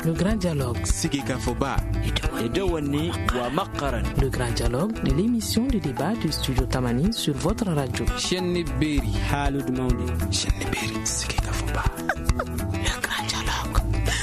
Le grand dialogue. Le grand dialogue de l'émission de débat du studio Tamani sur votre radio. Le grand dialogue.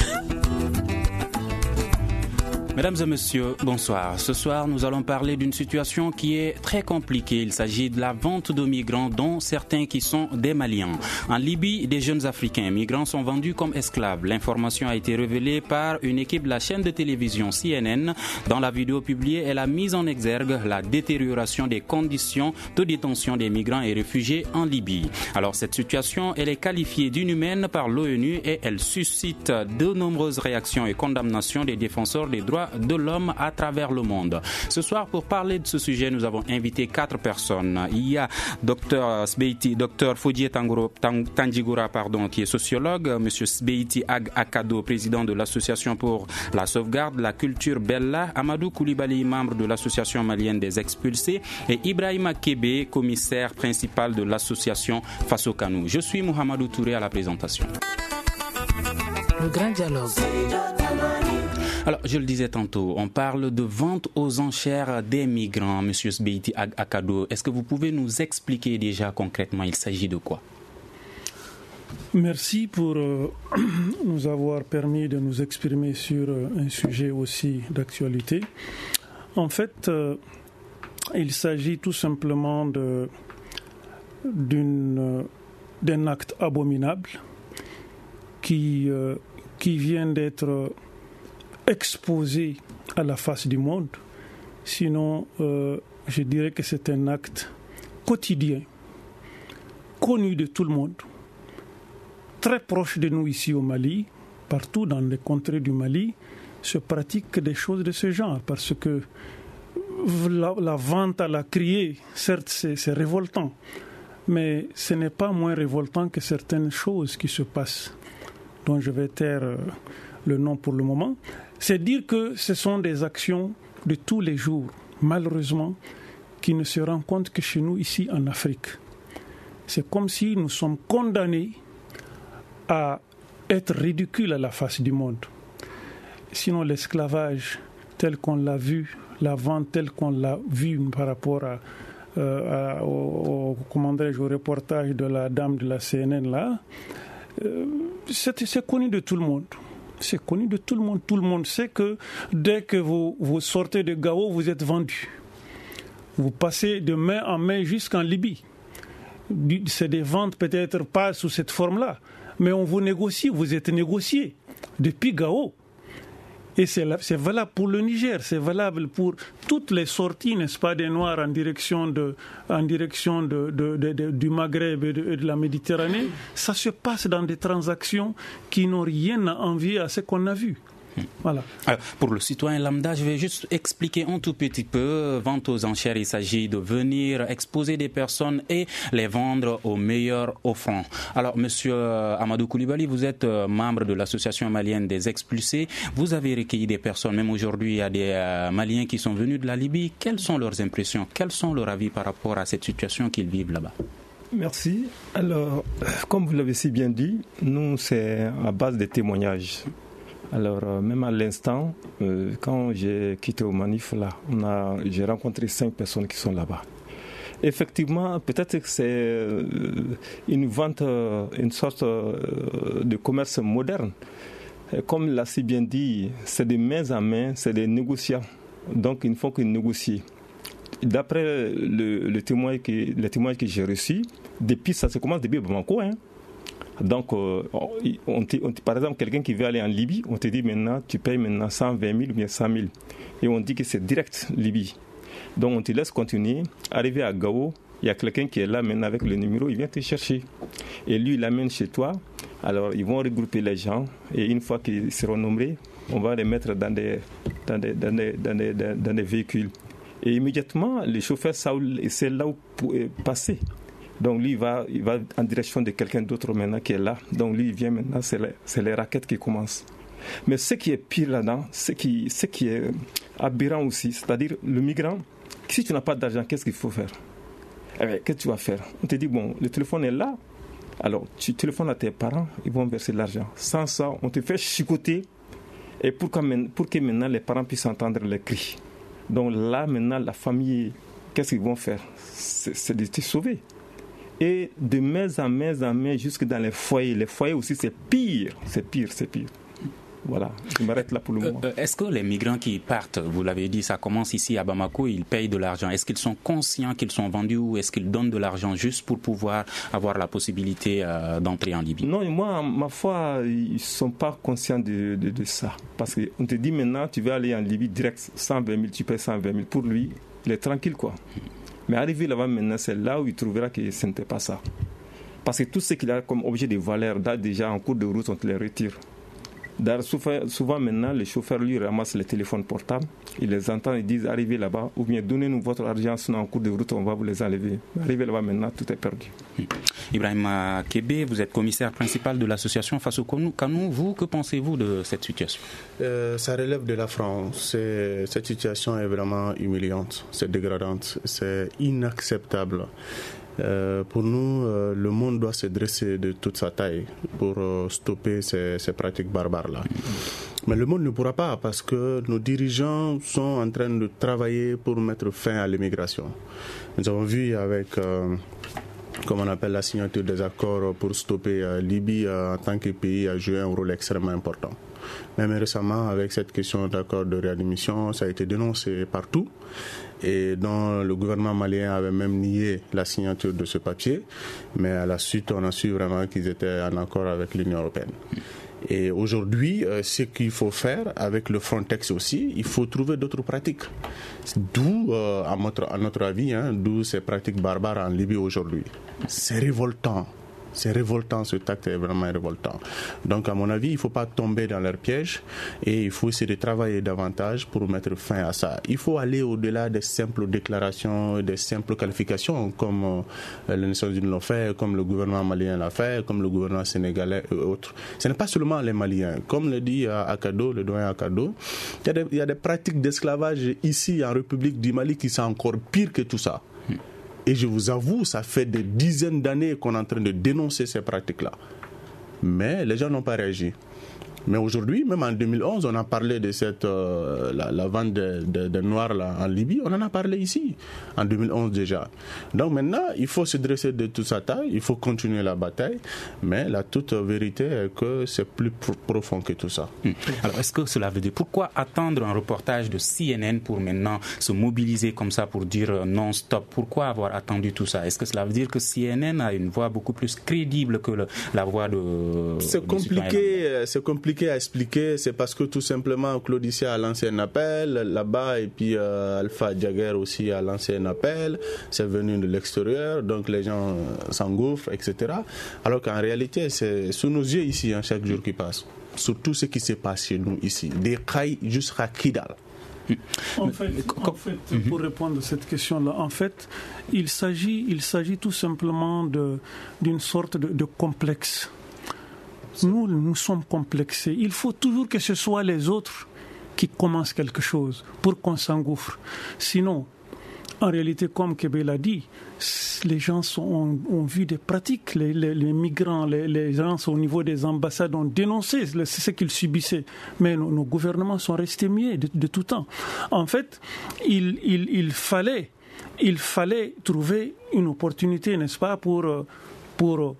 Mesdames et messieurs, bonsoir. Ce soir, nous allons parler d'une situation qui est très compliquée. Il s'agit de la vente de migrants, dont certains qui sont des Maliens. En Libye, des jeunes Africains migrants sont vendus comme esclaves. L'information a été révélée par une équipe de la chaîne de télévision CNN. Dans la vidéo publiée, elle a mis en exergue la détérioration des conditions de détention des migrants et réfugiés en Libye. Alors, cette situation, elle est qualifiée d'inhumaine par l'ONU et elle suscite de nombreuses réactions et condamnations des défenseurs des droits de l'homme à travers le monde. Ce soir, pour parler de ce sujet, nous avons invité 4 personnes. Il y a Dr Fodjié Tandjigoura, qui est sociologue, M. Sbeiti Ag Akado, président de l'Association pour la sauvegarde de la culture Bella, Amadou Koulibaly, membre de l'Association malienne des expulsés, et Ibrahima Kébé, commissaire principal de l'association Faso Kanou. Je suis Mohamedou Touré à la présentation. Le grand dialogue. Alors, je le disais tantôt, on parle de vente aux enchères des migrants. Monsieur Sbeiti Akado, est-ce que vous pouvez nous expliquer déjà concrètement, il s'agit de quoi? Merci pour nous avoir permis de nous exprimer sur un sujet aussi d'actualité. En fait, il s'agit tout simplement d'un acte abominable qui vient d'être exposé à la face du monde. Sinon, je dirais que c'est un acte quotidien, connu de tout le monde, très proche de nous ici au Mali. Partout dans les contrées du Mali se pratiquent des choses de ce genre, parce que la vente à la criée, certes c'est révoltant, mais ce n'est pas moins révoltant que certaines choses qui se passent, dont je vais taire le nom pour le moment. C'est dire que ce sont des actions de tous les jours, malheureusement, qui ne se rendent compte que chez nous, ici en Afrique. C'est comme si nous sommes condamnés à être ridicules à la face du monde. Sinon, l'esclavage, tel qu'on l'a vu, la vente telle qu'on l'a vu par rapport au reportage de la dame de la CNN là, c'est connu de tout le monde. C'est connu de tout le monde. Tout le monde sait que dès que vous sortez de Gao, vous êtes vendu. Vous passez de main en main jusqu'en Libye. C'est des ventes peut-être pas sous cette forme-là, mais on vous négocie, vous êtes négocié depuis Gao. Et c'est valable pour le Niger, c'est valable pour toutes les sorties, n'est-ce pas, des Noirs en direction du Maghreb et de la Méditerranée. Ça se passe dans des transactions qui n'ont rien à envier à ce qu'on a vu. Voilà. Alors, pour le citoyen lambda, je vais juste expliquer un tout petit peu. Vente aux enchères, il s'agit de venir exposer des personnes et les vendre au meilleur offrant. Alors, monsieur Amadou Koulibaly, vous êtes membre de l'association malienne des expulsés. Vous avez recueilli des personnes, même aujourd'hui, il y a des Maliens qui sont venus de la Libye. Quelles sont leurs impressions? Quels sont leurs avis par rapport à cette situation qu'ils vivent là-bas? Merci. Alors, comme vous l'avez si bien dit, nous, c'est à base des témoignages. Alors, même à l'instant, quand j'ai quitté au Manif, là, j'ai rencontré 5 personnes qui sont là-bas. Effectivement, peut-être que c'est une vente, une sorte de commerce moderne. Comme l'a si bien dit, c'est des mains à main, c'est des négociants. Donc, il faut qu'ils négocient. D'après les témoignages que j'ai reçus, ça commence depuis Bamako, hein. Donc, par exemple, quelqu'un qui veut aller en Libye, on te dit maintenant, tu payes maintenant 120 000 ou bien 100 000. Et on dit que c'est direct Libye. Donc, on te laisse continuer. Arrivé à Gao, il y a quelqu'un qui est là maintenant avec le numéro, il vient te chercher. Et lui, il l'amène chez toi. Alors, ils vont regrouper les gens. Et une fois qu'ils seront nombrés, on va les mettre dans des véhicules. Et immédiatement, le chauffeur Saoul essaie là où passer. Donc lui, il va en direction de quelqu'un d'autre maintenant qui est là. Donc lui, il vient maintenant, c'est les raquettes qui commencent. Mais ce qui est pire là-dedans, ce qui est aberrant aussi, c'est-à-dire le migrant, si tu n'as pas d'argent, qu'est-ce qu'il faut faire? Qu'est-ce que tu vas faire? On te dit, bon, le téléphone est là, alors tu téléphones à tes parents, ils vont verser l'argent. Sans ça, on te fait chicoter Et pour que maintenant les parents puissent entendre les cris. Donc là, maintenant, la famille, qu'est-ce qu'ils vont faire? C'est de te sauver. Et de mai en mai, jusque dans les foyers. Les foyers aussi, c'est pire. Voilà, je m'arrête là pour le moment. Est-ce que les migrants qui partent, vous l'avez dit, ça commence ici à Bamako, ils payent de l'argent. Est-ce qu'ils sont conscients qu'ils sont vendus ou est-ce qu'ils donnent de l'argent juste pour pouvoir avoir la possibilité d'entrer en Libye? Non, moi, ma foi, ils ne sont pas conscients de ça. Parce qu'on te dit maintenant, tu vas aller en Libye direct, 120 000, tu payes 120 000. Pour lui, il est tranquille, quoi. Mais arrivé là-bas maintenant, c'est là où il trouvera que ce n'était pas ça. Parce que tout ce qu'il a comme objet de valeur, déjà en cours de route, on te les retire. D'ailleurs, souvent maintenant, les chauffeurs lui ramassent les téléphones portables, ils les entendent, ils disent arrivez là-bas, ou bien donnez-nous votre argent, sinon en cours de route, on va vous les enlever. Arrivez là-bas maintenant, tout est perdu. Ibrahima Kébé, vous êtes commissaire principal de l'association Face au Kanou. Vous, que pensez-vous de cette situation? Ça relève de la France. Cette situation est vraiment humiliante, c'est dégradante, c'est inacceptable. Pour nous, le monde doit se dresser de toute sa taille pour stopper ces pratiques barbares-là. Mais le monde ne pourra pas parce que nos dirigeants sont en train de travailler pour mettre fin à l'immigration. Nous avons vu avec, comme on appelle la signature des accords pour stopper Libye en tant que pays a joué un rôle extrêmement important. Même récemment, avec cette question d'accord de réadmission, ça a été dénoncé partout. Et dont le gouvernement malien avait même nié la signature de ce papier. Mais à la suite, on a su vraiment qu'ils étaient en accord avec l'Union européenne. Et aujourd'hui, ce qu'il faut faire avec le Frontex aussi, il faut trouver d'autres pratiques. D'où, à notre avis, d'où ces pratiques barbares en Libye aujourd'hui. C'est révoltant. C'est révoltant, ce acte est vraiment révoltant. Donc à mon avis, il ne faut pas tomber dans leur piège et il faut essayer de travailler davantage pour mettre fin à ça. Il faut aller au-delà des simples déclarations, des simples qualifications comme les Nations Unies l'ont fait, comme le gouvernement malien l'a fait, comme le gouvernement sénégalais et autres. Ce n'est pas seulement les Maliens. Comme le dit Akado, le doyen Akado, il y a des pratiques d'esclavage ici en République du Mali qui sont encore pires que tout ça. Et je vous avoue, ça fait des dizaines d'années qu'on est en train de dénoncer ces pratiques-là. Mais les gens n'ont pas réagi. Mais aujourd'hui, même en 2011, on a parlé de cette la vente des Noirs là, en Libye. On en a parlé ici, en 2011 déjà. Donc maintenant, il faut se dresser de toute sa taille, il faut continuer la bataille. Mais la toute vérité est que c'est plus profond que tout ça. Alors, est-ce que cela veut dire, pourquoi attendre un reportage de CNN pour maintenant se mobiliser comme ça pour dire non, stop? Pourquoi avoir attendu tout ça? Est-ce que cela veut dire que CNN a une voix beaucoup plus crédible que la voix de... C'est compliqué à expliquer, c'est parce que tout simplement Claudicia a lancé un appel là-bas et puis Alpha Jagger aussi a lancé un appel, c'est venu de l'extérieur, donc les gens s'engouffrent, etc. Alors qu'en réalité, c'est sous nos yeux ici, chaque jour qui passe. Surtout ce qui se passe chez nous ici, des Khaï jusqu'à Kidal. En fait, pour répondre à cette question-là, en fait, il s'agit tout simplement d'une sorte de complexe. Nous sommes complexés. Il faut toujours que ce soit les autres qui commencent quelque chose pour qu'on s'engouffre. Sinon, en réalité, comme Kébé l'a dit, les gens ont vu des pratiques. Les migrants, les gens au niveau des ambassades ont dénoncé ce qu'ils subissaient. Mais nos gouvernements sont restés muets de tout temps. En fait, il fallait trouver une opportunité, n'est-ce pas, pour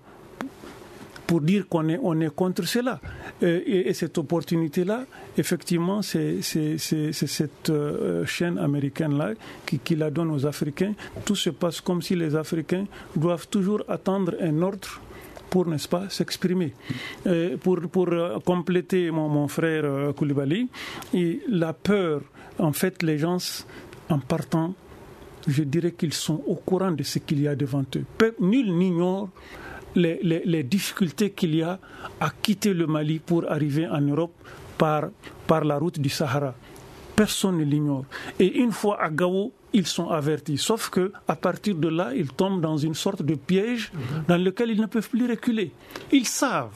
dire qu'on est contre cela. Et cette opportunité-là, effectivement, c'est cette chaîne américaine-là qui la donne aux Africains. Tout se passe comme si les Africains doivent toujours attendre un ordre pour, n'est-ce pas, s'exprimer. Pour compléter mon frère Koulibaly, et la peur, en fait, les gens, en partant, je dirais qu'ils sont au courant de ce qu'il y a devant eux. Nul n'ignore les difficultés qu'il y a à quitter le Mali pour arriver en Europe par la route du Sahara. Personne ne l'ignore. Et une fois à Gao, ils sont avertis. Sauf qu'à partir de là, ils tombent dans une sorte de piège dans lequel ils ne peuvent plus reculer. Ils savent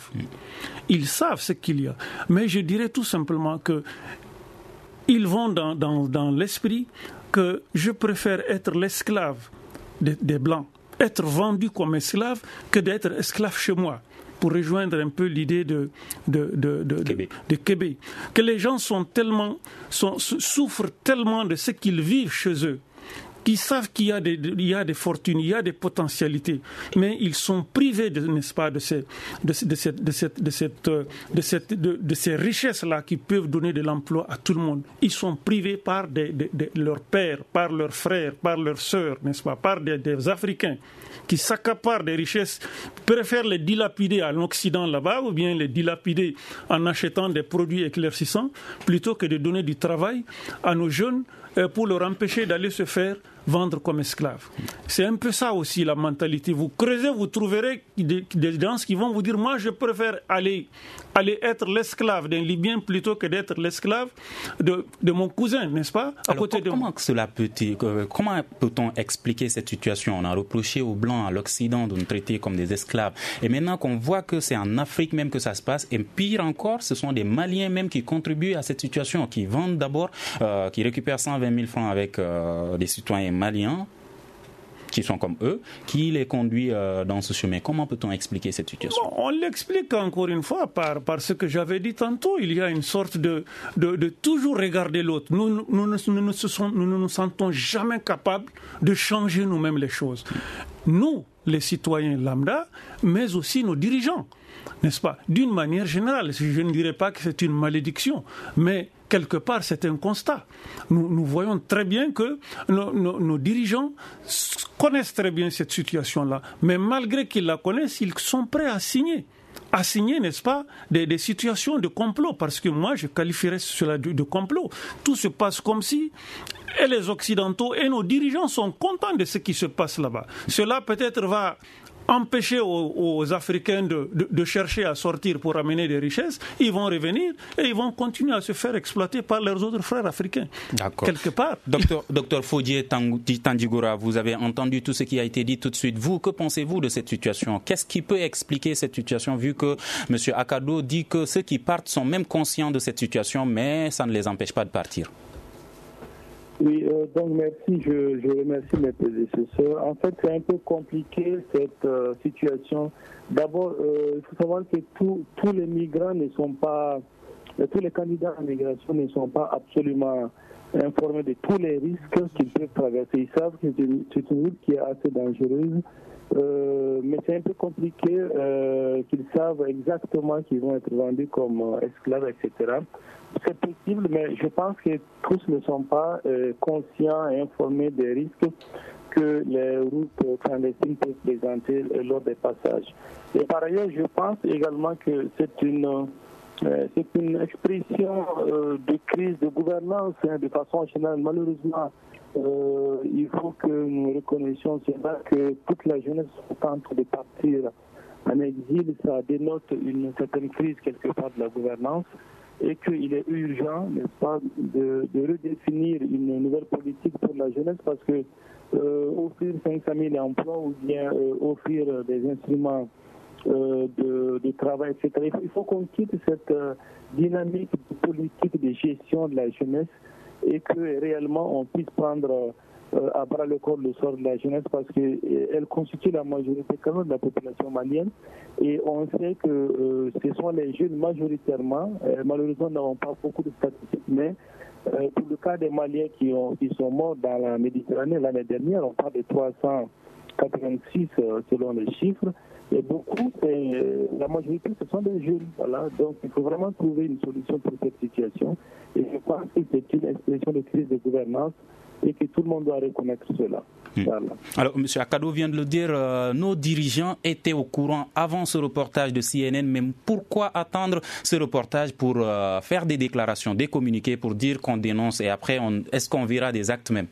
ce qu'il y a. Mais je dirais tout simplement qu'ils vont dans l'esprit que je préfère être l'esclave des Blancs, être vendu comme esclave, que d'être esclave chez moi. pour rejoindre un peu l'idée de Québec, que les gens souffrent tellement de ce qu'ils vivent chez eux, qui savent qu'il y a des fortunes, il y a des potentialités, mais ils sont privés de ces richesses-là qui peuvent donner de l'emploi à tout le monde. Ils sont privés par leurs pères, par leurs frères, par leurs sœurs, n'est-ce pas, par des Africains qui s'accaparent des richesses, préfèrent les dilapider en Occident là-bas ou bien les dilapider en achetant des produits éclaircissants plutôt que de donner du travail à nos jeunes pour leur empêcher d'aller se faire vendre comme esclaves. C'est un peu ça aussi la mentalité. Vous creusez, vous trouverez des gens qui vont vous dire, moi je préfère aller être l'esclave d'un Libyen plutôt que d'être l'esclave de mon cousin, n'est-ce pas? Comment peut-on expliquer cette situation? On a reproché aux Blancs, à l'Occident, de nous traiter comme des esclaves. Et maintenant qu'on voit que c'est en Afrique même que ça se passe, et pire encore, ce sont des Maliens même qui contribuent à cette situation, qui vendent d'abord, qui récupèrent 120 000 francs avec des citoyens maliens qui sont comme eux, qui les conduit dans ce chemin. Comment peut-on expliquer cette situation? On l'explique encore une fois par ce que j'avais dit tantôt. Il y a une sorte de toujours regarder l'autre. Nous ne nous sentons jamais capables de changer nous-mêmes les choses. Nous, les citoyens lambda, mais aussi nos dirigeants, n'est-ce pas? D'une manière générale, je ne dirais pas que c'est une malédiction, mais quelque part, c'est un constat. Nous voyons très bien que nos dirigeants connaissent très bien cette situation-là. Mais malgré qu'ils la connaissent, ils sont prêts à signer, n'est-ce pas, des situations de complot. Parce que moi, je qualifierais cela de complot. Tout se passe comme si et les Occidentaux et nos dirigeants sont contents de ce qui se passe là-bas. Cela peut-être va empêcher aux Africains de chercher à sortir pour amener des richesses. Ils vont revenir et ils vont continuer à se faire exploiter par leurs autres frères africains. D'accord. Quelque part. Docteur Fodje Tandjigora, vous avez entendu tout ce qui a été dit tout de suite. Vous, que pensez-vous de cette situation? Qu'est-ce qui peut expliquer cette situation, vu que M. Akado dit que ceux qui partent sont même conscients de cette situation, mais ça ne les empêche pas de partir? Oui, donc merci, je remercie mes prédécesseurs. En fait, c'est un peu compliqué cette situation. D'abord, il faut savoir que tous les migrants ne sont pas, tous les candidats à migration ne sont pas absolument informés de tous les risques qu'ils peuvent traverser. Ils savent que c'est une route qui est assez dangereuse, mais c'est un peu compliqué qu'ils savent exactement qu'ils vont être vendus comme esclaves, etc. C'est possible, mais je pense que tous ne sont pas conscients et informés des risques que les routes clandestines peuvent présenter lors des passages. Et par ailleurs, je pense également que c'est une expression de crise de gouvernance de façon générale. Malheureusement, il faut que nous reconnaissions que toute la jeunesse est en train de partir en exil. Ça dénote une certaine crise quelque part de la gouvernance. Et qu'il est urgent, n'est-ce pas, de redéfinir une nouvelle politique pour la jeunesse, parce que offrir 500 000 emplois ou bien offrir des instruments de travail, etc. Il faut qu'on quitte cette dynamique politique de gestion de la jeunesse et que réellement on puisse prendre à bras le corps le sort de la jeunesse, parce qu'elle constitue la majorité quand même de la population malienne, et on sait que ce sont les jeunes majoritairement. Malheureusement, nous n'avons pas beaucoup de statistiques, mais pour le cas des Maliens qui sont morts dans la Méditerranée l'année dernière, on parle de 386 selon les chiffres, et beaucoup, la majorité, ce sont des jeunes. Voilà. Donc il faut vraiment trouver une solution pour cette situation, et je pense que c'est une expression de crise de gouvernance et que tout le monde doit reconnaître cela. Voilà. Alors, M. Akado vient de le dire, nos dirigeants étaient au courant avant ce reportage de CNN, mais pourquoi attendre ce reportage pour faire des déclarations, des communiqués pour dire qu'on dénonce, et après, est-ce qu'on verra des actes même?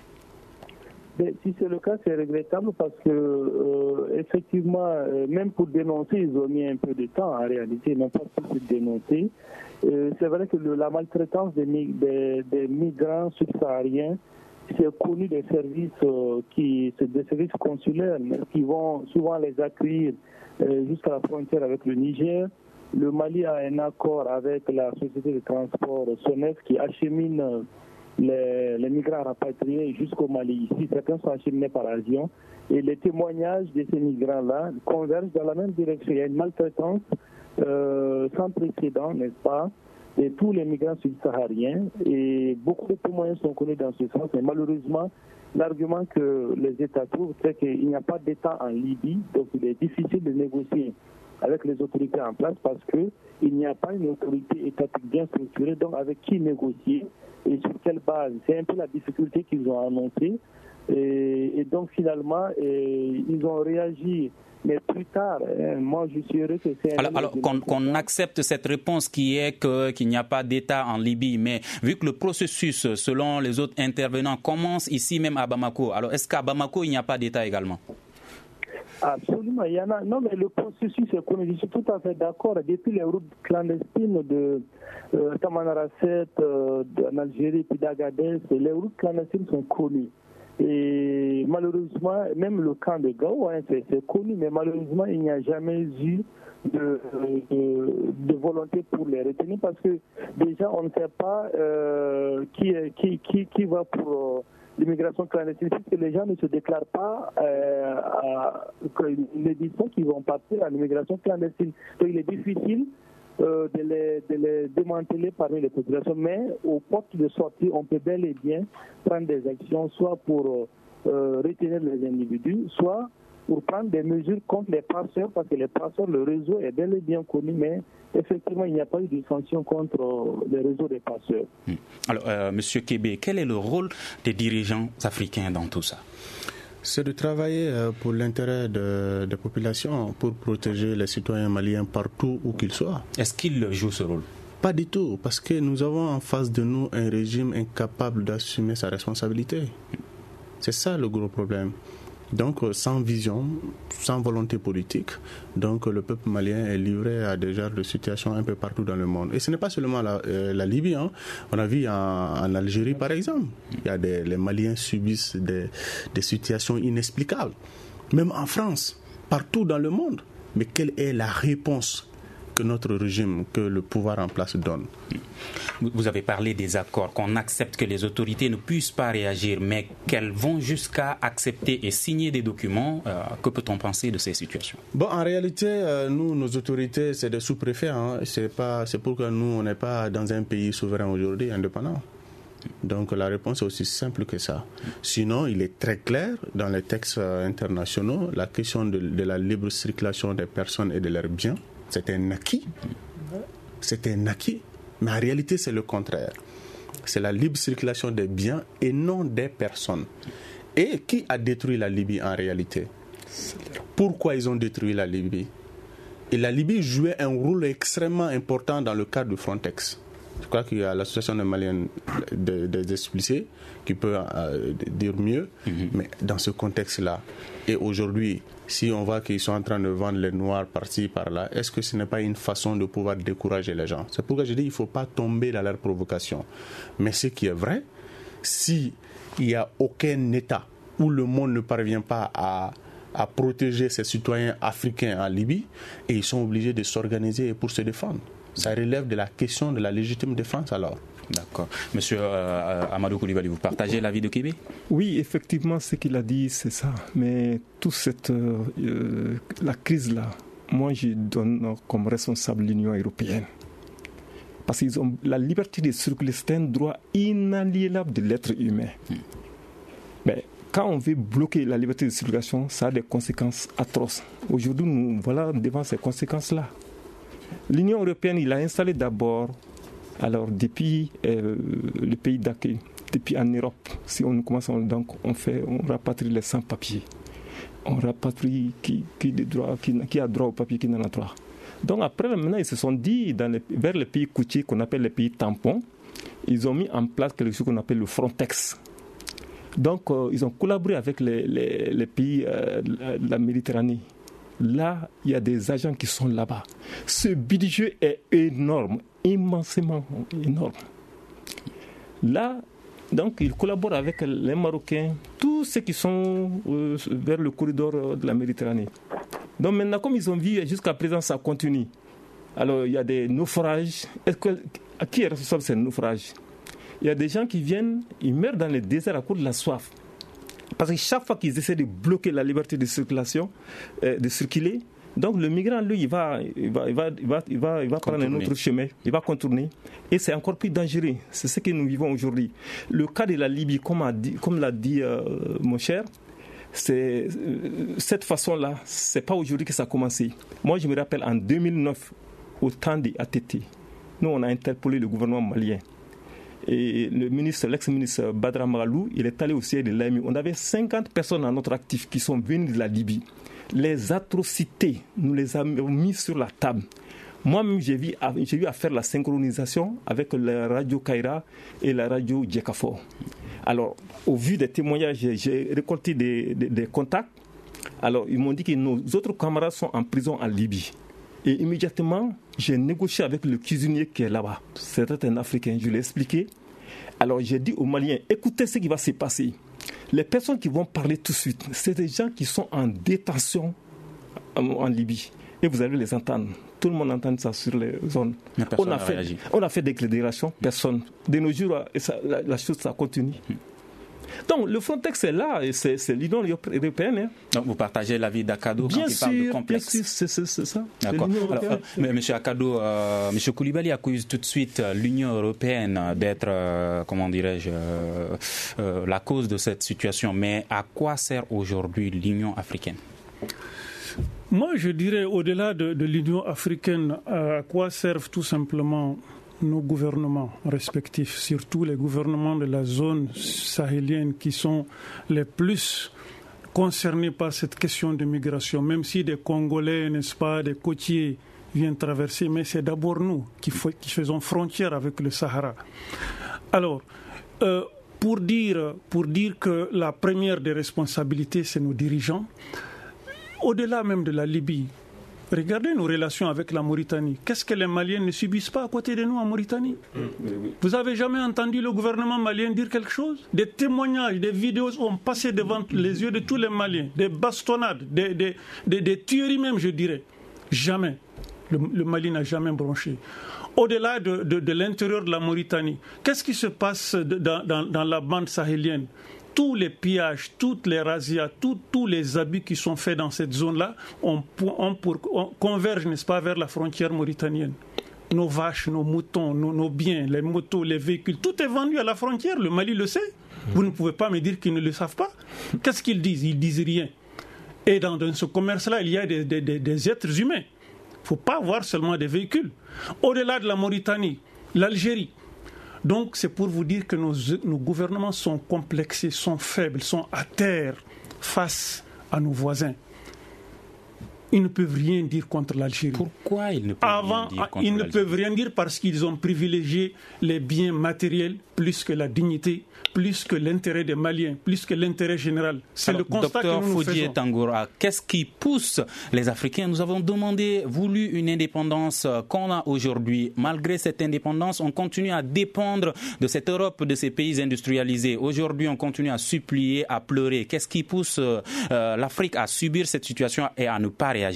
Mais si c'est le cas, c'est regrettable, parce que effectivement, même pour dénoncer, ils ont mis un peu de temps en réalité, ils n'ont pas pu se dénoncer. C'est vrai que la maltraitance des migrants subsahariens, c'est connu des services des services consulaires qui vont souvent les accueillir jusqu'à la frontière avec le Niger. Le Mali a un accord avec la société de transport SONEF qui achemine les migrants rapatriés jusqu'au Mali. Ici, certains sont acheminés par avion. Et les témoignages de ces migrants-là convergent dans la même direction. Il y a une maltraitance sans précédent, n'est-ce pas, de tous les migrants subsahariens. Et beaucoup de témoignages sont connus dans ce sens. Et malheureusement, l'argument que les États trouvent, c'est qu'il n'y a pas d'État en Libye, donc il est difficile de négocier avec les autorités en place parce qu'il n'y a pas une autorité étatique bien structurée, donc avec qui négocier et sur quelle base. C'est un peu la difficulté qu'ils ont annoncée. Et donc finalement, ils ont réagi. Mais plus tard, moi je suis heureux que c'est... Alors qu'on accepte cette réponse qui est qu'il n'y a pas d'État en Libye, mais vu que le processus, selon les autres intervenants, commence ici même à Bamako, alors est-ce qu'à Bamako, il n'y a pas d'État également? Absolument, il y en a. Non, mais le processus est connu. Je suis tout à fait d'accord. Depuis les routes clandestines de Tamanrasset, en Algérie, puis d'Agadez, les routes clandestines sont connues. Et malheureusement, même le camp de Gao, c'est connu, mais malheureusement, il n'y a jamais eu de volonté pour les retenir parce que déjà, on ne sait pas qui va pour l'immigration clandestine, puisque les gens ne se déclarent pas, ils ne disent pas qu'ils vont partir à l'immigration clandestine. Donc il est difficile de les démanteler parmi les populations, mais aux portes de sortie, on peut bel et bien prendre des actions, soit pour retenir les individus, soit pour prendre des mesures contre les passeurs, parce que les passeurs, le réseau est bel et bien connu, mais effectivement, il n'y a pas eu de sanctions contre les réseaux des passeurs. Alors, M. Kébé, quel est le rôle des dirigeants africains dans tout ça? C'est de travailler pour l'intérêt des populations, pour protéger les citoyens maliens partout où qu'ils soient. Est-ce qu'ils jouent ce rôle? Pas du tout, parce que nous avons en face de nous un régime incapable d'assumer sa responsabilité. C'est ça le gros problème. Donc, sans vision, sans volonté politique, donc le peuple malien est livré à des genres de situations un peu partout dans le monde. Et ce n'est pas seulement la Libye. Hein. On a vu en Algérie, par exemple. Les Maliens subissent des situations inexplicables. Même en France, partout dans le monde. Mais quelle est la réponse que notre régime, que le pouvoir en place donne? Vous avez parlé des accords, qu'on accepte que les autorités ne puissent pas réagir, mais qu'elles vont jusqu'à accepter et signer des documents. Que peut-on penser de ces situations? Bon, en réalité, nous, nos autorités, c'est des sous-préfets. Hein. C'est pourquoi nous, on n'est pas dans un pays souverain aujourd'hui, indépendant. Donc la réponse est aussi simple que ça. Sinon, il est très clair dans les textes internationaux, la question de la libre circulation des personnes et de leurs biens. C'est un acquis. C'est un acquis. Mais en réalité, c'est le contraire. C'est la libre circulation des biens et non des personnes. Et qui a détruit la Libye en réalité? Pourquoi ils ont détruit la Libye? Et la Libye jouait un rôle extrêmement important dans le cadre de Frontex. Je crois qu'il y a l'association des Maliens des explicés qui peut dire mieux, mais dans ce contexte-là. Et aujourd'hui, si on voit qu'ils sont en train de vendre les noirs par-ci, par-là, est-ce que ce n'est pas une façon de pouvoir décourager les gens? C'est pourquoi je dis qu'il ne faut pas tomber dans leur provocation. Mais ce qui est vrai, s'il n'y a aucun État où le monde ne parvient pas à protéger ses citoyens africains en Libye, et ils sont obligés de s'organiser pour se défendre. Ça relève de la question de la légitime défense alors. D'accord. Monsieur Amadou Koulibaly, vous partagez l'avis de Kébé? Oui, effectivement, ce qu'il a dit, c'est ça. Mais toute la crise-là, moi, je donne comme responsable l'Union européenne. Parce qu'ils ont la liberté de circuler, c'est un droit inaliénable de l'être humain. Mais quand on veut bloquer la liberté de circulation, ça a des conséquences atroces. Aujourd'hui, nous voilà devant ces conséquences-là. L'Union européenne, il a installé d'abord, alors depuis le pays d'accueil, depuis en Europe, si on commence, donc on rapatrie les sans-papiers. On rapatrie qui a droit au papier, qui n'en a droit. Donc après, maintenant, ils se sont dit, vers les pays côtiers qu'on appelle les pays tampons, ils ont mis en place quelque chose qu'on appelle le Frontex. Donc, ils ont collaboré avec les pays de la Méditerranée. Là, il y a des agents qui sont là-bas. Ce budget est énorme, immensément énorme. Là, donc, ils collaborent avec les Marocains, tous ceux qui sont vers le corridor de la Méditerranée. Donc maintenant, comme ils ont vu jusqu'à présent, ça continue. Alors, il y a des naufrages. Qui est responsable de ces naufrages? Il y a des gens qui viennent, ils meurent dans les déserts à cause de la soif. Parce que chaque fois qu'ils essaient de bloquer la liberté de circulation, de circuler, donc le migrant, lui, il va prendre un autre chemin, il va contourner. Et c'est encore plus dangereux. C'est ce que nous vivons aujourd'hui. Le cas de la Libye, comme l'a dit mon cher, c'est cette façon-là, c'est pas aujourd'hui que ça a commencé. Moi, je me rappelle en 2009, au temps des ATT, nous, on a interpellé le gouvernement malien. Et l'ex-ministre Badra Magalou, il est allé au siège de l'AMI. On avait 50 personnes à notre actif qui sont venues de la Libye. Les atrocités, nous les avons mis sur la table. Moi-même, j'ai eu à faire la synchronisation avec la radio Kaira et la radio Djekafor. Alors, au vu des témoignages, j'ai récolté des contacts. Alors, ils m'ont dit que nos autres camarades sont en prison en Libye. Et immédiatement, j'ai négocié avec le cuisinier qui est là-bas. C'était un Africain, je lui ai expliqué. Alors, j'ai dit aux Maliens, écoutez ce qui va se passer. Les personnes qui vont parler tout de suite, c'est des gens qui sont en détention en Libye. Et vous allez les entendre. Tout le monde entend ça sur les zones. On a fait des déclarations, personne. De nos jours, la chose, ça continue. Donc, le Frontex est là, et c'est l'Union européenne. Hein. Donc, vous partagez l'avis d'Akado quand il parle de complexe. Bien sûr, c'est ça. D'accord. Alors, M. Akado, M. Koulibaly accuse tout de suite l'Union européenne d'être, la cause de cette situation. Mais à quoi sert aujourd'hui l'Union africaine ? Moi, je dirais, au-delà de l'Union africaine, à quoi servent tout simplement nos gouvernements respectifs, surtout les gouvernements de la zone sahélienne qui sont les plus concernés par cette question de migration, même si des Congolais, n'est-ce pas, des côtiers viennent traverser, mais c'est d'abord nous qui faisons frontière avec le Sahara. Alors, pour dire que la première des responsabilités, c'est nos dirigeants, au-delà même de la Libye, regardez nos relations avec la Mauritanie. Qu'est-ce que les Maliens ne subissent pas à côté de nous en Mauritanie ? Vous n'avez jamais entendu le gouvernement malien dire quelque chose ? Des témoignages, des vidéos ont passé devant les yeux de tous les Maliens, des bastonnades, des tueries même, je dirais. Jamais. Le Mali n'a jamais bronché. Au-delà de l'intérieur de la Mauritanie, qu'est-ce qui se passe dans la bande sahélienne ? Tous les pillages, toutes les razzias, tous les abus qui sont faits dans cette zone-là, on converge, n'est-ce pas, vers la frontière mauritanienne. Nos vaches, nos moutons, nos biens, les motos, les véhicules, tout est vendu à la frontière. Le Mali le sait. Vous ne pouvez pas me dire qu'ils ne le savent pas. Qu'est-ce qu'ils disent ? Ils disent rien. Et dans ce commerce-là, il y a des êtres humains. Il ne faut pas voir seulement des véhicules. Au-delà de la Mauritanie, l'Algérie. Donc, c'est pour vous dire que nos gouvernements sont complexés, sont faibles, sont à terre face à nos voisins. Ils ne peuvent rien dire contre l'Algérie. Pourquoi ils ne peuvent rien dire contre l'Algérie ? Ils ne peuvent rien dire parce qu'ils ont privilégié les biens matériels plus que la dignité, plus que l'intérêt des Maliens, plus que l'intérêt général. C'est le constat que nous faisons. Dr Tangoura, qu'est-ce qui pousse les Africains ? Nous avons voulu une indépendance qu'on a aujourd'hui. Malgré cette indépendance, on continue à dépendre de cette Europe, de ces pays industrialisés. Aujourd'hui, on continue à supplier, à pleurer. Qu'est-ce qui pousse l'Afrique à subir cette situation et à ne pas réagir ?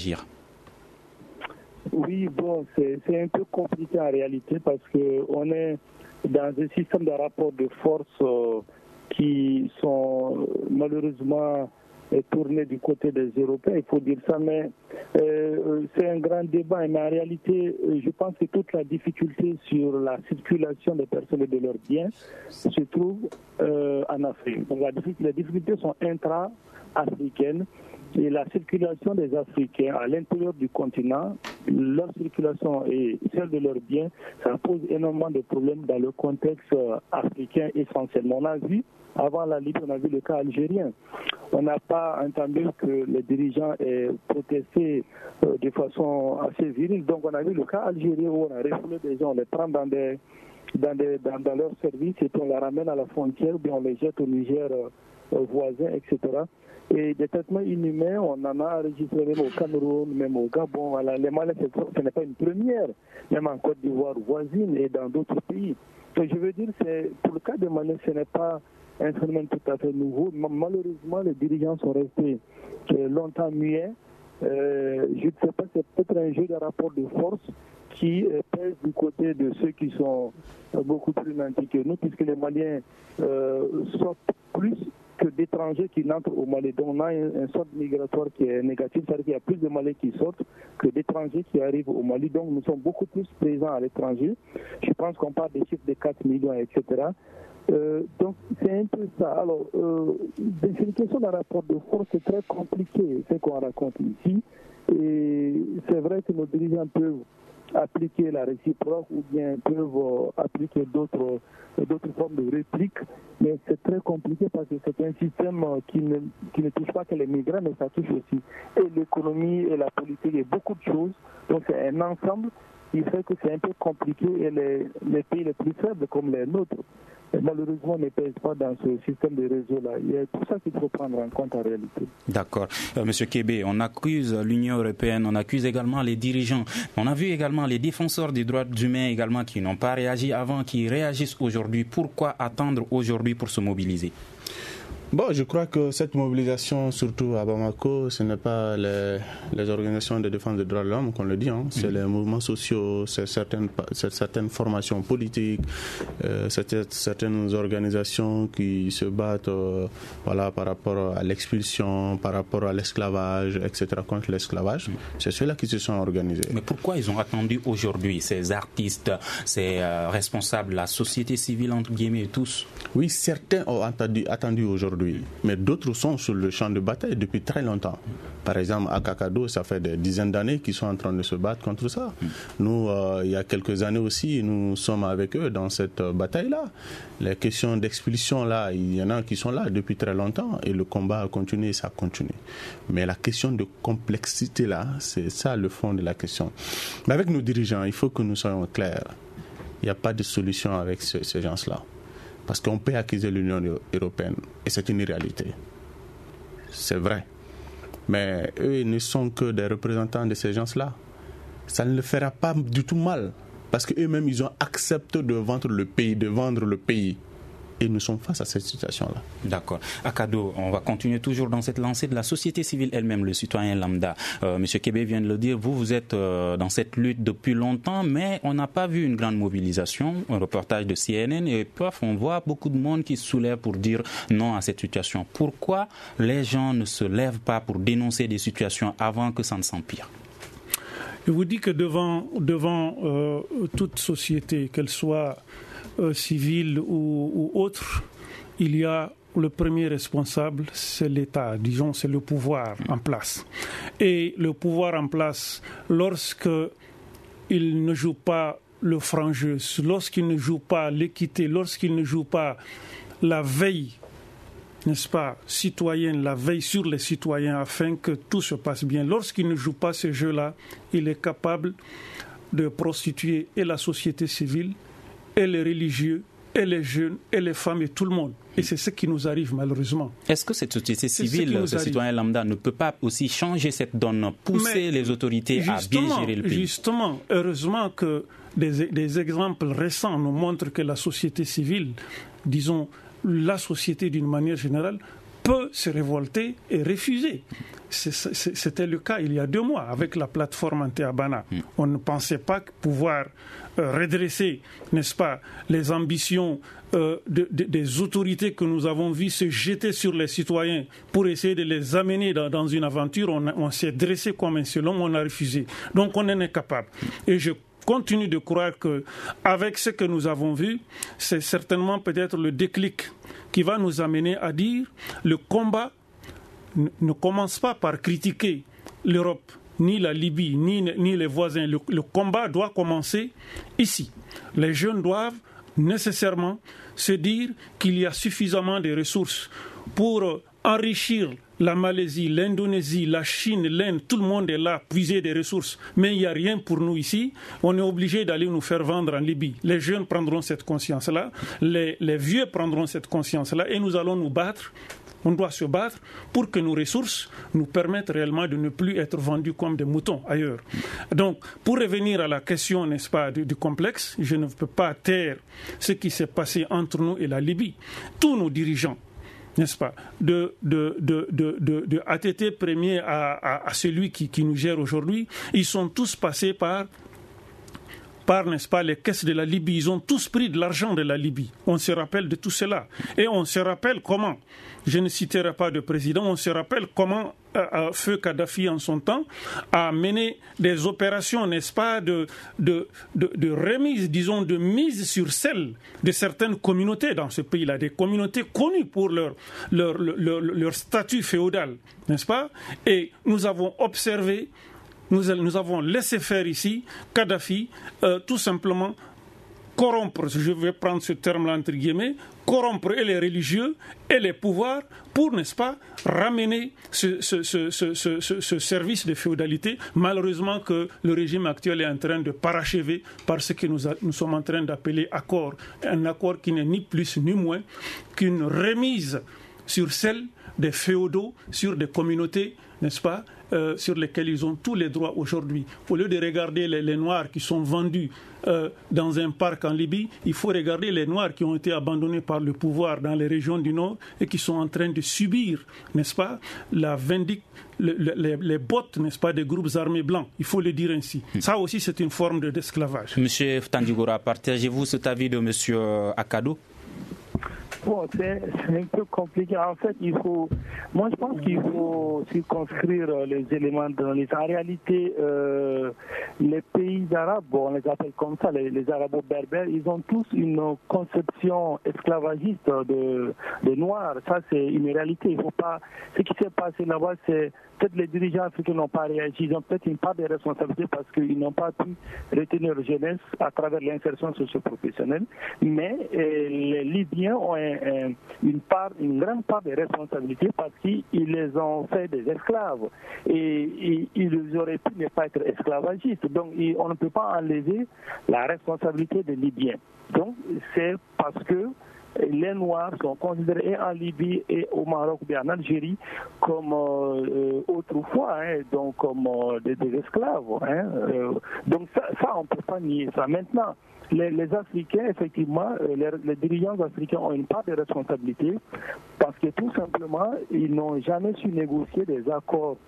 Oui, bon, c'est un peu compliqué en réalité parce qu'on est dans un système de rapport de force qui sont malheureusement tournés du côté des Européens, il faut dire ça, mais c'est un grand débat. Mais en réalité, je pense que toute la difficulté sur la circulation des personnes et de leurs biens se trouve en Afrique. Donc les difficultés sont intra-africaines. Et la circulation des Africains à l'intérieur du continent, leur circulation et celle de leurs biens, ça pose énormément de problèmes dans le contexte africain essentiellement. On a vu, avant la Libye, on a vu le cas algérien. On n'a pas entendu que les dirigeants aient protesté de façon assez virile. Donc on a vu le cas algérien où on a refoulé des gens, on les prend dans leurs services et puis on les ramène à la frontière, ou bien on les jette au Niger voisin, etc. Et des traitements inhumains, on en a enregistré même au Cameroun, même au Gabon. Voilà. Les Maliens, ce n'est pas une première, même en Côte d'Ivoire voisine et dans d'autres pays. Donc je veux dire, pour le cas des Maliens, ce n'est pas un phénomène tout à fait nouveau. Malheureusement, les dirigeants sont restés longtemps muets. Je ne sais pas, c'est peut-être un jeu de rapport de force qui pèse du côté de ceux qui sont beaucoup plus nantis que nous, puisque les Maliens sortent plus que d'étrangers qui n'entrent au Mali. Donc on a un sort migratoire qui est négatif, c'est-à-dire qu'il y a plus de Maliens qui sortent que d'étrangers qui arrivent au Mali. Donc nous sommes beaucoup plus présents à l'étranger. Je pense qu'on parle des chiffres de 4 millions, etc. Donc c'est un peu ça. Alors, définition d'un rapport de force, c'est très compliqué ce qu'on raconte ici. Et c'est vrai que nos dirigeants peuvent appliquer la réciproque ou bien peuvent appliquer d'autres formes de réplique, mais c'est très compliqué parce que c'est un système qui ne touche pas que les migrants, mais ça touche aussi et l'économie et la politique et beaucoup de choses. Donc c'est un ensemble qui fait que c'est un peu compliqué et les pays les plus faibles comme les nôtres, malheureusement, ne pèsent pas dans ce système de réseau-là. Il y a tout ça qu'il faut prendre en compte en réalité. D'accord. Monsieur Kébé, on accuse l'Union européenne, on accuse également les dirigeants. On a vu également les défenseurs des droits humains également qui n'ont pas réagi avant, qui réagissent aujourd'hui. Pourquoi attendre aujourd'hui pour se mobiliser ? Bon, je crois que cette mobilisation, surtout à Bamako, ce n'est pas les organisations de défense des droits de l'homme qu'on le dit, c'est les mouvements sociaux, c'est certaines formations politiques, c'est certaines organisations qui se battent par rapport à l'expulsion, par rapport à l'esclavage, etc., contre l'esclavage. C'est ceux-là qui se sont organisés. Mais pourquoi ils ont attendu aujourd'hui, ces artistes, ces responsables, la société civile, entre guillemets, tous ? Oui, certains ont attendu aujourd'hui. Mais d'autres sont sur le champ de bataille depuis très longtemps. Par exemple, à Kakado, ça fait des dizaines d'années qu'ils sont en train de se battre contre ça. Nous, il y a quelques années aussi, nous sommes avec eux dans cette bataille-là. Les questions d'expulsion, là, il y en a qui sont là depuis très longtemps et le combat a continué et ça continue. Mais la question de complexité, là, c'est ça le fond de la question. Mais avec nos dirigeants, il faut que nous soyons clairs. Il n'y a pas de solution avec ces gens-là. Parce qu'on peut accuser l'Union européenne, et c'est une réalité. C'est vrai. Mais eux ne sont que des représentants de ces gens-là. Ça ne le fera pas du tout mal. Parce qu'eux-mêmes, ils ont accepté de vendre le pays. Et nous sommes face à cette situation-là. D'accord. Akado, on va continuer toujours dans cette lancée de la société civile elle-même, le citoyen lambda. Monsieur Kébé vient de le dire, vous êtes dans cette lutte depuis longtemps, mais on n'a pas vu une grande mobilisation. Un reportage de CNN et paf, on voit beaucoup de monde qui se soulève pour dire non à cette situation. Pourquoi les gens ne se lèvent pas pour dénoncer des situations avant que ça ne s'empire ? Je vous dis que devant toute société, qu'elle soit civile ou autre, il y a le premier responsable, c'est l'État, disons, c'est le pouvoir en place. Et le pouvoir en place, lorsqu'il ne joue pas le franc jeu, lorsqu'il ne joue pas l'équité, lorsqu'il ne joue pas la veille, n'est-ce pas, citoyenne, la veille sur les citoyens afin que tout se passe bien, lorsqu'il ne joue pas ce jeu-là, il est capable de prostituer et la société civile, et les religieux, et les jeunes, et les femmes, et tout le monde. Et c'est ce qui nous arrive malheureusement. Est-ce que cette société civile, ce citoyen lambda, ne peut pas aussi changer cette donne, pousser les autorités à bien gérer le pays ? Justement, heureusement que des exemples récents nous montrent que la société civile, disons la société d'une manière générale, peut se révolter et refuser. C'était le cas il y a 2 mois avec la plateforme anti-Abana. On ne pensait pas pouvoir redresser, n'est-ce pas, les ambitions des autorités que nous avons vues se jeter sur les citoyens pour essayer de les amener dans une aventure. On s'est dressé comme un seul homme, on a refusé. Donc on est incapable. Et je continue de croire qu'avec ce que nous avons vu, c'est certainement peut-être le déclic qui va nous amener à dire le combat ne commence pas par critiquer l'Europe, ni la Libye, ni les voisins. Le combat doit commencer ici. Les jeunes doivent nécessairement se dire qu'il y a suffisamment de ressources pour enrichir la Malaisie, l'Indonésie, la Chine, l'Inde, tout le monde est là, puiser des ressources. Mais il n'y a rien pour nous ici. On est obligé d'aller nous faire vendre en Libye. Les jeunes prendront cette conscience-là, les vieux prendront cette conscience-là et nous allons nous battre. On doit se battre pour que nos ressources nous permettent réellement de ne plus être vendus comme des moutons ailleurs. Donc, pour revenir à la question, n'est-ce pas, du complexe, je ne peux pas taire ce qui s'est passé entre nous et la Libye. Tous nos dirigeants, n'est-ce pas, de ATT premier à celui qui nous gère aujourd'hui, ils sont tous passés par par, n'est-ce pas, les caisses de la Libye. Ils ont tous pris de l'argent de la Libye. On se rappelle de tout cela. Et on se rappelle comment, je ne citerai pas de président, on se rappelle comment Feu Kadhafi en son temps a mené des opérations, n'est-ce pas, de remise, disons, de mise sur selle de certaines communautés dans ce pays-là, des communautés connues pour leur statut féodal, n'est-ce pas? Et nous avons observé, nous avons laissé faire ici Kadhafi tout simplement corrompre, je vais prendre ce terme-là entre guillemets, corrompre et les religieux et les pouvoirs pour, n'est-ce pas, ramener ce service de féodalité, malheureusement que le régime actuel est en train de parachever par ce que nous sommes en train d'appeler accord. Un accord qui n'est ni plus ni moins qu'une remise sur celle des féodaux, sur des communautés, n'est-ce pas, sur lesquels ils ont tous les droits aujourd'hui. Au lieu de regarder les Noirs qui sont vendus dans un parc en Libye, il faut regarder les Noirs qui ont été abandonnés par le pouvoir dans les régions du Nord et qui sont en train de subir, n'est-ce pas, les bottes, n'est-ce pas, des groupes armés blancs. Il faut le dire ainsi. Ça aussi, c'est une forme d'esclavage. Monsieur Tandjigora, partagez-vous cet avis de Monsieur Akado? Bon, c'est un peu compliqué. En fait, moi je pense qu'il faut circonscrire les éléments de l'analyse. En réalité, les pays arabes, on les appelle comme ça, les arabo-berbères, ils ont tous une conception esclavagiste des Noirs. Ça, c'est une réalité. Il faut pas. Ce qui s'est passé là-bas, c'est peut-être les dirigeants africains n'ont pas réagi. Ils ont peut-être une part de responsabilité parce qu'ils n'ont pas pu retenir leur jeunesse à travers l'insertion socio-professionnelle. Mais les Libyens ont une grande part de responsabilité parce qu'ils les ont fait des esclaves. Et ils auraient pu ne pas être esclavagistes. Donc, on ne peut pas enlever la responsabilité des Libyens. Donc, c'est parce que les Noirs sont considérés en Libye et au Maroc ou en Algérie comme autrefois, donc comme des esclaves. Donc ça, on ne peut pas nier ça. Maintenant, les Africains, effectivement, les dirigeants africains ont une part de responsabilité parce que tout simplement, ils n'ont jamais su négocier des accords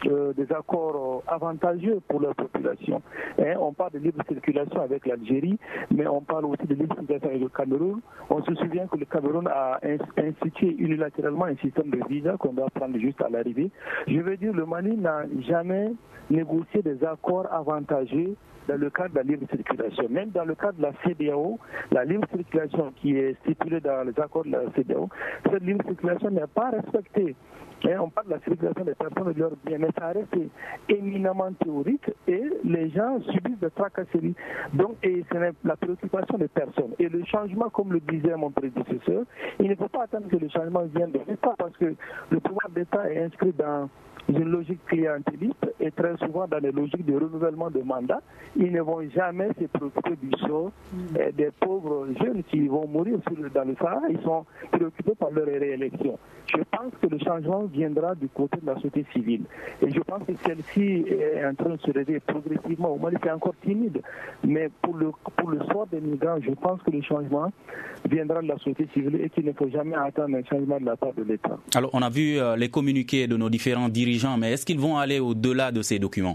avantageux pour leur population. On parle de libre circulation avec l'Algérie, mais on parle aussi de libre circulation avec le Cameroun. On se souvient que le Cameroun a institué unilatéralement un système de visa qu'on doit prendre juste à l'arrivée. Je veux dire, le Mali n'a jamais négocié des accords avantageux dans le cadre de la libre circulation. Même dans le cadre de la CEDEAO, la libre circulation qui est stipulée dans les accords de la CEDEAO, cette libre circulation n'est pas respectée. On parle de la circulation des personnes et de leurs biens, mais ça reste éminemment théorique et les gens subissent des tracasseries. Donc, et ce n'est la préoccupation des personnes. Et le changement, comme le disait mon prédécesseur, il ne faut pas attendre que le changement vienne de l'État parce que le pouvoir d'État est inscrit dans une logique clientéliste et très souvent dans les logiques de renouvellement de mandat. Ils ne vont jamais se préoccuper du sort des pauvres jeunes qui vont mourir dans le Sahara. Ils sont préoccupés par leur réélection. Je pense que le changement viendra du côté de la société civile. Et je pense que celle-ci est en train de se réveiller progressivement. Au Mali, c'est encore timide. Mais pour le sort des migrants, je pense que le changement viendra de la société civile et qu'il ne faut jamais attendre un changement de la part de l'État. Alors, on a vu les communiqués de nos différents dirigeants, mais est-ce qu'ils vont aller au-delà de ces documents?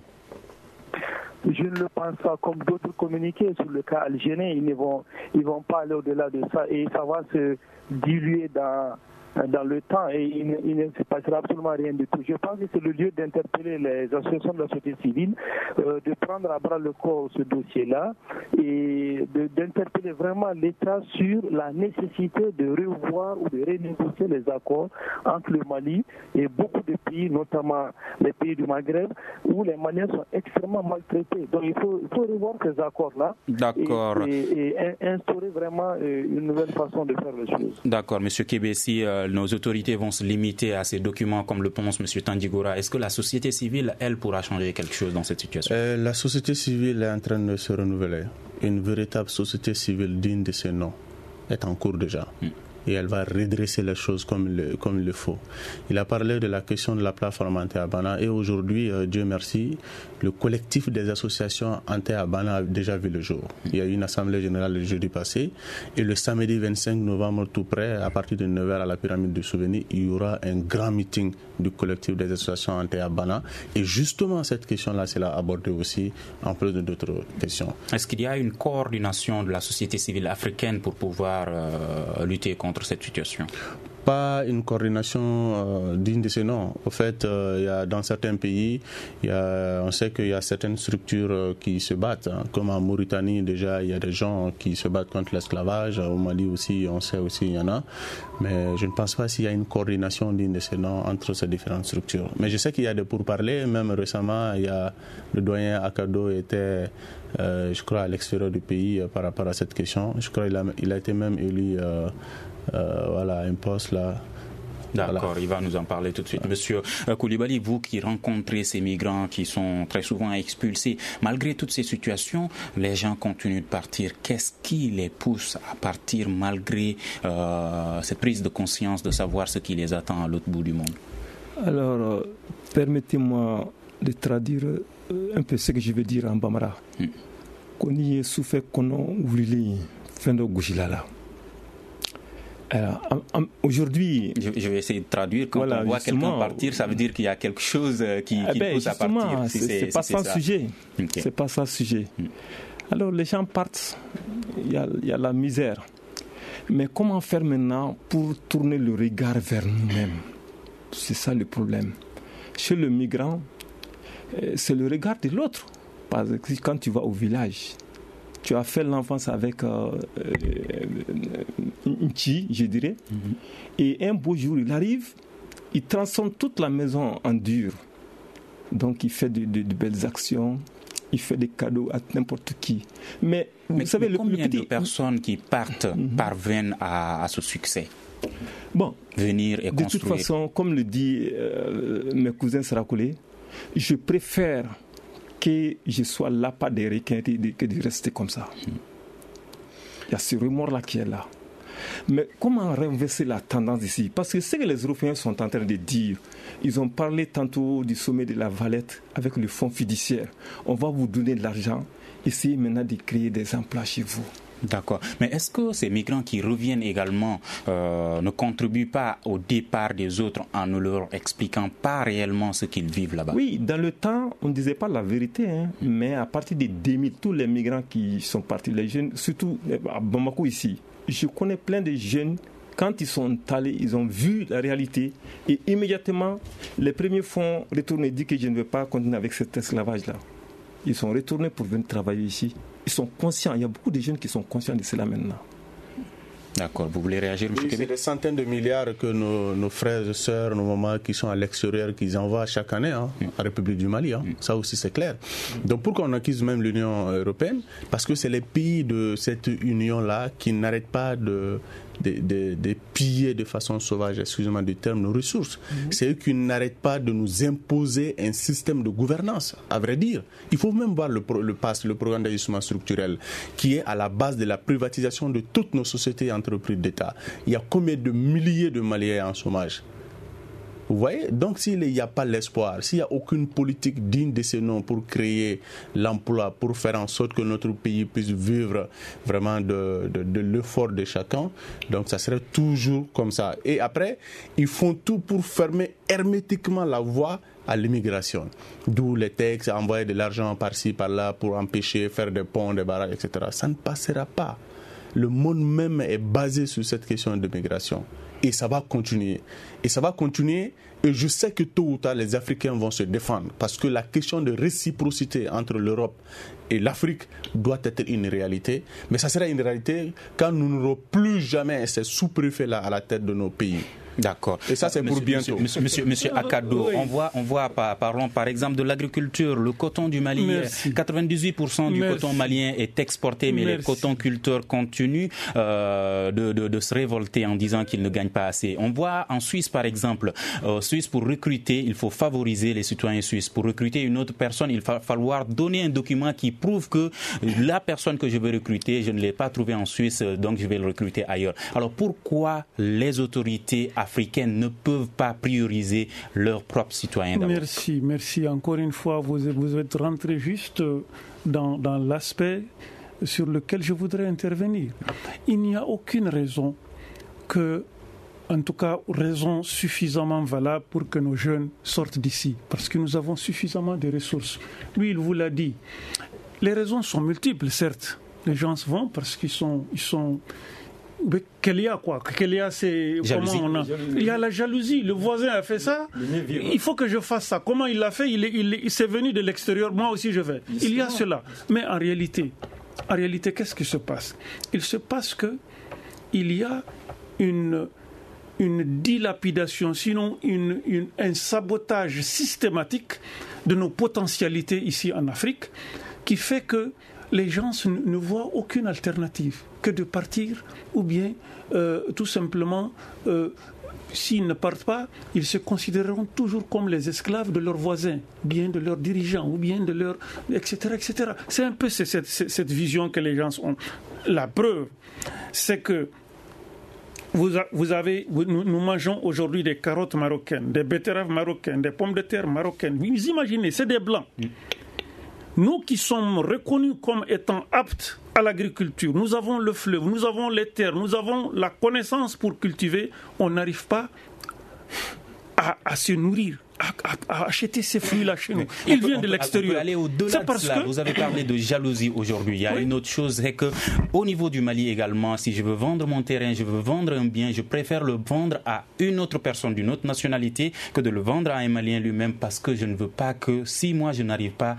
Je ne le pense pas. Comme d'autres communiqués sur le cas algérien, ils vont pas aller au-delà de ça et ça va se diluer dans le temps et il ne se passera absolument rien du tout. Je pense que c'est le lieu d'interpeller les associations de la société civile, de prendre à bras le corps ce dossier-là et d'interpeller vraiment l'État sur la nécessité de revoir ou de renégocier les accords entre le Mali et beaucoup de pays, notamment les pays du Maghreb, où les Maliens sont extrêmement maltraités. Donc il faut revoir ces accords-là. D'accord. Et instaurer vraiment une nouvelle façon de faire les choses. D'accord, M. Kébessi, nos autorités vont se limiter à ces documents comme le pense M. Tandjigora. Est-ce que la société civile, elle, pourra changer quelque chose dans cette situation? La société civile est en train de se renouveler. Une véritable société civile digne de ce nom est en cours déjà. et elle va redresser les choses comme il le faut. Il a parlé de la question de la plateforme anti-Abana et aujourd'hui, Dieu merci, le collectif des associations anti-Abana a déjà vu le jour. Il y a eu une assemblée générale le jeudi passé et le samedi 25 novembre tout près, à partir de 9h à la pyramide du souvenir, il y aura un grand meeting du collectif des associations anti-Abana et justement cette question-là, c'est là abordée aussi en plus de d'autres questions. Est-ce qu'il y a une coordination de la société civile africaine pour pouvoir lutter contre cette situation? Pas une coordination digne de ce nom. Au fait, il y a, dans certains pays, on sait qu'il y a certaines structures qui se battent. Comme en Mauritanie, déjà, il y a des gens qui se battent contre l'esclavage. Au Mali aussi, on sait aussi, il y en a. Mais je ne pense pas s'il y a une coordination digne de ce nom entre ces différentes structures. Mais je sais qu'il y a des pourparlers. Même récemment, il y a le doyen Akado était, je crois, à l'extérieur du pays par rapport à cette question. Je crois qu'il a été même élu... voilà, un poste là. D'accord, voilà. Il va nous en parler tout de suite. Monsieur Koulibaly, vous qui rencontrez ces migrants qui sont très souvent expulsés, malgré toutes ces situations, les gens continuent de partir. Qu'est-ce qui les pousse à partir malgré cette prise de conscience de savoir ce qui les attend à l'autre bout du monde? Alors, permettez-moi de traduire un peu ce que je veux dire en Bambara. Koni souffre kono ouvrier fendo gushilala. Aujourd'hui, je vais essayer de traduire. Quand on voit quelqu'un partir, ça veut dire qu'il y a quelque chose qui pousse à partir. C'est pas ça le sujet. Okay. C'est pas ça le sujet. Alors les gens partent, il y a la misère. Mais comment faire maintenant pour tourner le regard vers nous-mêmes? C'est ça le problème. Chez le migrant, c'est le regard de l'autre. Parce que quand tu vas au village, tu as fait l'enfance avec une chi, je dirais. Et un beau jour, il arrive, il transforme toute la maison en dur. Donc, il fait de belles actions, il fait des cadeaux à n'importe qui. Mais vous savez, combien de personnes qui partent parviennent à ce succès? Bon, venir et construire. De toute façon, comme le dit mes cousins Sarakoulé, je préfère que je sois là, pas des requins, que de rester comme ça. Il y a ce remords-là qui est là. Mais comment renverser la tendance ici? Parce que ce que les Européens sont en train de dire, ils ont parlé tantôt du sommet de la Valette avec le fonds fiduciaire. On va vous donner de l'argent, essayez maintenant de créer des emplois chez vous. D'accord. Mais est-ce que ces migrants qui reviennent également ne contribuent pas au départ des autres en ne leur expliquant pas réellement ce qu'ils vivent là-bas? Oui, dans le temps, on ne disait pas la vérité, mais à partir de 2000, tous les migrants qui sont partis, les jeunes, surtout à Bamako ici, je connais plein de jeunes, quand ils sont allés, ils ont vu la réalité et immédiatement, les premiers font retourner et dire que je ne veux pas continuer avec cet esclavage-là. Ils sont retournés pour venir travailler ici. Ils sont conscients, il y a beaucoup de jeunes qui sont conscients de cela maintenant. D'accord, vous voulez réagir, M. Kébé? C'est des centaines de milliards que nos frères et sœurs, nos mamans qui sont à l'extérieur, qu'ils envoient chaque année à la République du Mali. Ça aussi c'est clair. Donc pourquoi on accuse même l'Union européenne? Parce que c'est les pays de cette union-là qui n'arrêtent pas de piller de façon sauvage, excusez-moi du terme, nos ressources. C'est eux qui n'arrêtent pas de nous imposer un système de gouvernance, à vrai dire. Il faut même voir le programme d'ajustement structurel, qui est à la base de la privatisation de toutes nos sociétés et entreprises d'État. Il y a combien de milliers de Maliens en chômage? Vous voyez? Donc s'il n'y a pas l'espoir, s'il n'y a aucune politique digne de ce nom pour créer l'emploi, pour faire en sorte que notre pays puisse vivre vraiment de l'effort de chacun, donc ça serait toujours comme ça. Et après, ils font tout pour fermer hermétiquement la voie à l'immigration. D'où les textes, envoyer de l'argent par-ci, par-là pour empêcher, faire des ponts, des barrages, etc. Ça ne passera pas. Le monde même est basé sur cette question de migration. Et ça va continuer. Et ça va continuer. Et je sais que tôt ou tard, les Africains vont se défendre. Parce que la question de réciprocité entre l'Europe et l'Afrique doit être une réalité. Mais ça sera une réalité quand nous n'aurons plus jamais ces sous-préfets-là à la tête de nos pays. D'accord. Et ça, c'est pour bientôt. Monsieur Akado, oui. on voit parlons par exemple de l'agriculture, le coton du Mali. Merci. 98% du coton malien est exporté, mais les cotonculteurs continuent de se révolter en disant qu'ils ne gagnent pas assez. On voit en Suisse, par exemple, pour recruter, il faut favoriser les citoyens suisses. Pour recruter une autre personne, il va falloir donner un document qui prouve que la personne que je veux recruter, je ne l'ai pas trouvée en Suisse, donc je vais le recruter ailleurs. Alors pourquoi les autorités africaines ne peuvent pas prioriser leurs propres citoyens d'abord? Merci. Encore une fois, vous êtes rentré juste dans l'aspect sur lequel je voudrais intervenir. Il n'y a aucune raison en tout cas, raison suffisamment valable pour que nos jeunes sortent d'ici, parce que nous avons suffisamment de ressources. Lui, il vous l'a dit. Les raisons sont multiples, certes. Les gens vont parce qu'ils sont Kélia, quoi. Kélia, c'est jalousie. Comment on a. Il y a la jalousie. Le voisin a fait ça. Il faut que je fasse ça. Comment il l'a fait? Il s'est venu de l'extérieur. Moi aussi, je vais. Il y a cela. Mais en réalité, qu'est-ce qui se passe? Il se passe que il y a une dilapidation, sinon un sabotage systématique de nos potentialités ici en Afrique, qui fait que les gens ne voient aucune alternative que de partir, ou bien tout simplement, s'ils ne partent pas, ils se considéreront toujours comme les esclaves de leurs voisins, bien de leurs dirigeants, ou bien de leurs... etc. C'est un peu cette vision que les gens ont. La preuve, c'est que nous mangeons aujourd'hui des carottes marocaines, des betteraves marocaines, des pommes de terre marocaines. Vous imaginez, c'est des blancs. Nous qui sommes reconnus comme étant aptes à l'agriculture, nous avons le fleuve, nous avons les terres, nous avons la connaissance pour cultiver, on n'arrive pas à se nourrir, à acheter ces fruits-là chez nous. Ils viennent de l'extérieur. On peut aller au-delà de cela. Vous avez parlé de jalousie aujourd'hui. Il y a une autre chose, c'est qu'au niveau du Mali également, si je veux vendre mon terrain, je veux vendre un bien, je préfère le vendre à une autre personne d'une autre nationalité que de le vendre à un Malien lui-même, parce que je ne veux pas que, si moi je n'arrive pas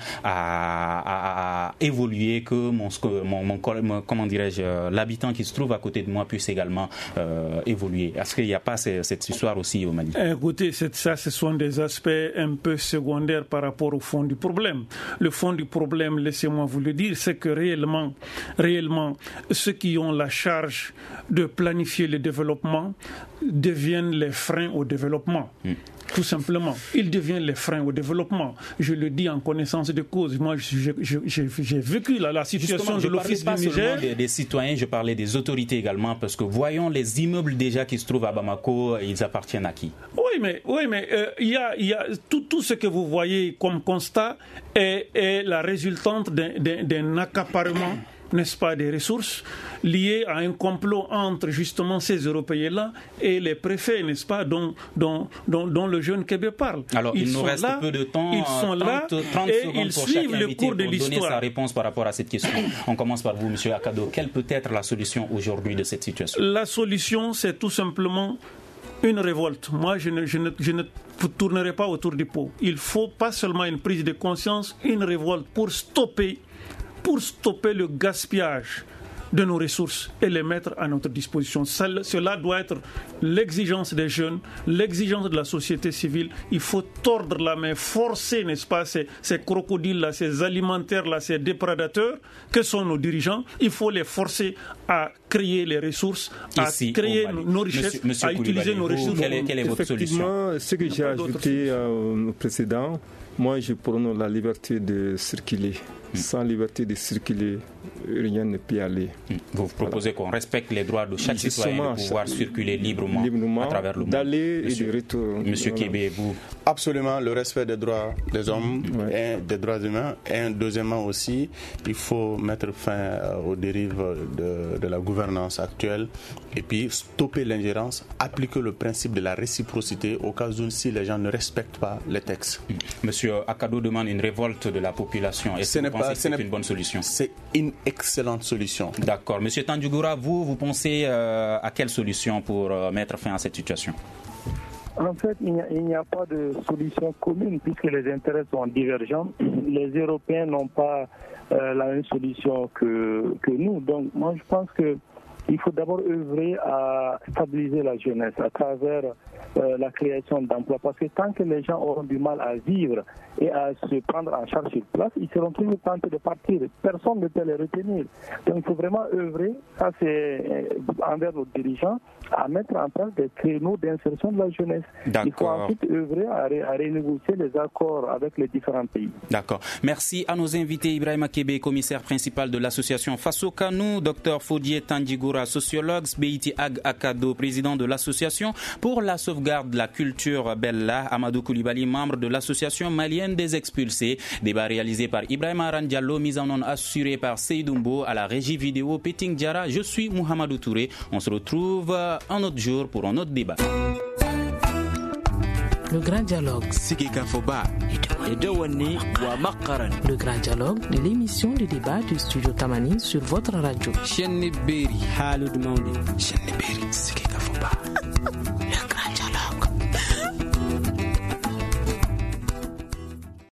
à évoluer, que comment dirais-je, l'habitant qui se trouve à côté de moi puisse également évoluer. Est-ce qu'il n'y a pas cette histoire aussi au Mali? Écoutez, ça, ce sont des aspects un peu secondaires par rapport au fond du problème. Le fond du problème, laissez-moi vous le dire, c'est que réellement, ceux qui ont la charge de planifier le développement deviennent les freins au développement. Tout simplement, ils deviennent les freins au développement. Je le dis en connaissance de cause. Moi, j'ai vécu la situation de l'Office du Niger. Je ne parlais pas seulement des citoyens, je parlais des autorités également, parce que voyons les immeubles déjà qui se trouvent à Bamako, ils appartiennent à qui? Oui, mais il y a tout ce que vous voyez comme constat est la résultante d'un accaparement, n'est-ce pas, des ressources liées à un complot entre justement ces Européens-là et les préfets, n'est-ce pas, dont le jeune Kébé parle. Alors, il nous reste peu de temps. Ils sont là 30 et secondes ils pour suivent chaque le cours de pour l'histoire. donner sa réponse par rapport à cette question. On commence par vous, M. Akado. Quelle peut être la solution aujourd'hui de cette situation? La solution, c'est tout simplement une révolte. Moi, je ne tournerai pas autour du pot. Il faut pas seulement une prise de conscience, une révolte pour stopper le gaspillage de nos ressources et les mettre à notre disposition. Cela doit être l'exigence des jeunes, l'exigence de la société civile. Il faut tordre la main, forcer, n'est-ce pas, ces crocodiles-là, ces alimentaires-là, ces déprédateurs que sont nos dirigeants. Il faut les forcer à créer les ressources, à créer nos richesses, Monsieur à utiliser nos ressources. Quelle est votre solution? Effectivement, ce que j'ai ajouté au précédent, moi je prône la liberté de circuler. Sans liberté de circuler, rien ne peut aller. Vous proposez qu'on respecte les droits de chaque citoyen de pouvoir circuler librement à travers le monde. D'aller et de retour. Monsieur Kébé, vous? Absolument, le respect des droits des hommes et des droits humains. Et deuxièmement aussi, il faut mettre fin aux dérives de la gouvernance actuelle et puis stopper l'ingérence, appliquer le principe de la réciprocité au cas où si les gens ne respectent pas les textes. Monsieur Akado demande une révolte de la population. Est-ce que vous pensez que c'est une bonne solution? C'est une excellente solution. D'accord. Monsieur Tandjougoura, vous pensez à quelle solution pour mettre fin à cette situation? En fait, il n'y a pas de solution commune puisque les intérêts sont divergents. Les Européens n'ont pas la même solution que nous. Donc, moi, je pense que il faut d'abord œuvrer à stabiliser la jeunesse à travers la création d'emplois. Parce que tant que les gens auront du mal à vivre et à se prendre en charge sur place, ils seront toujours tentés de partir. Personne ne peut les retenir. Donc il faut vraiment œuvrer, ça c'est envers nos dirigeants, à mettre en place des créneaux d'insertion de la jeunesse. D'accord. Il faut ensuite œuvrer à renégocier les accords avec les différents pays. D'accord. Merci à nos invités. Ibrahima Kébé, commissaire principal de l'association Faso Kanou, Dr Fodié Tandjigoura, sociologue, Beiti Ag Akado, président de l'association pour la sauvegarde de la culture Bella, Amadou Koulibaly, membre de l'association malienne des expulsés. Débat réalisé par Ibrahima Aran Diallo, mise en onde assurée par Seydumbo, à la régie vidéo Peting Diara. Je suis Mouhamadou Touré. On se retrouve un autre jour pour un autre débat. Le grand dialogue. Le grand dialogue de l'émission de débat du studio Tamani sur votre radio.